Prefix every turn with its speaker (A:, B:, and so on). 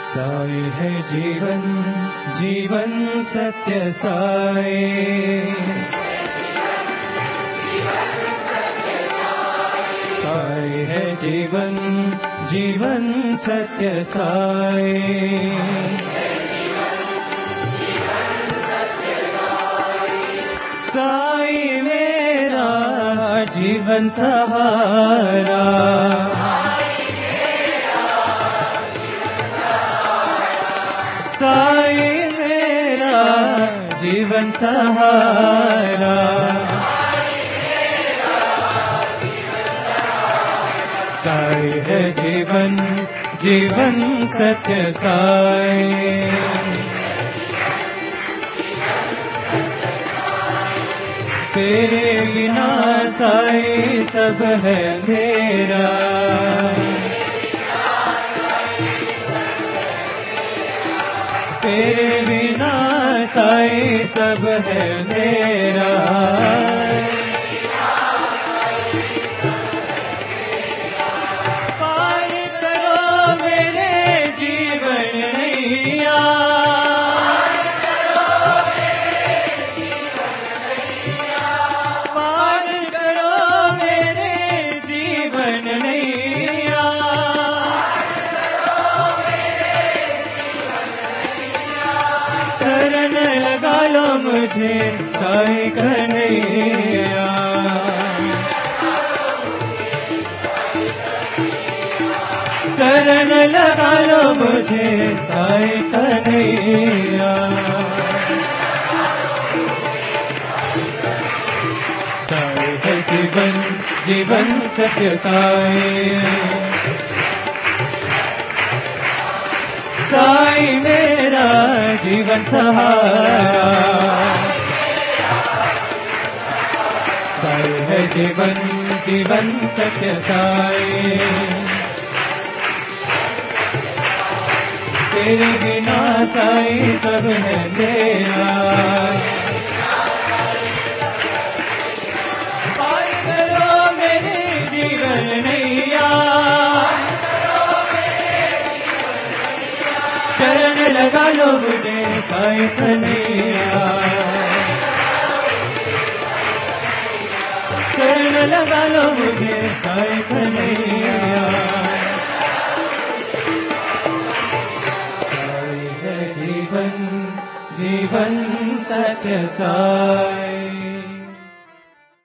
A: साई है जीवन, जीवन सत्य साई। साई है जीवन, जीवन सत्य साई। साई मेरा जीवन सहारा। साई मेरा जीवन सहारा। साई है जीवन, जीवन सत्य साई। तेरे बिना साई सब है अंधेरा। तेरे बिना साई सब है अंधेरा। पार करो मेरे जीवन नैया। शरण लगा लो मुझे साई कन्हैया। शरण लगा लो मुझे साई कन्हैया। साई है जीवन, जीवन सत्य साई। साई मेरा जीवन सहारा। साई है जीवन, जीवन सत्य साई। तेरे बिना साई सब है मेरा। पार करो मेरे जीवन नैया। शरण लगा लो मुझे साई कन्हैया। शरण लगा लो मुझे साई कन्हैया। साई है जीवन, जीवन सत्य साई।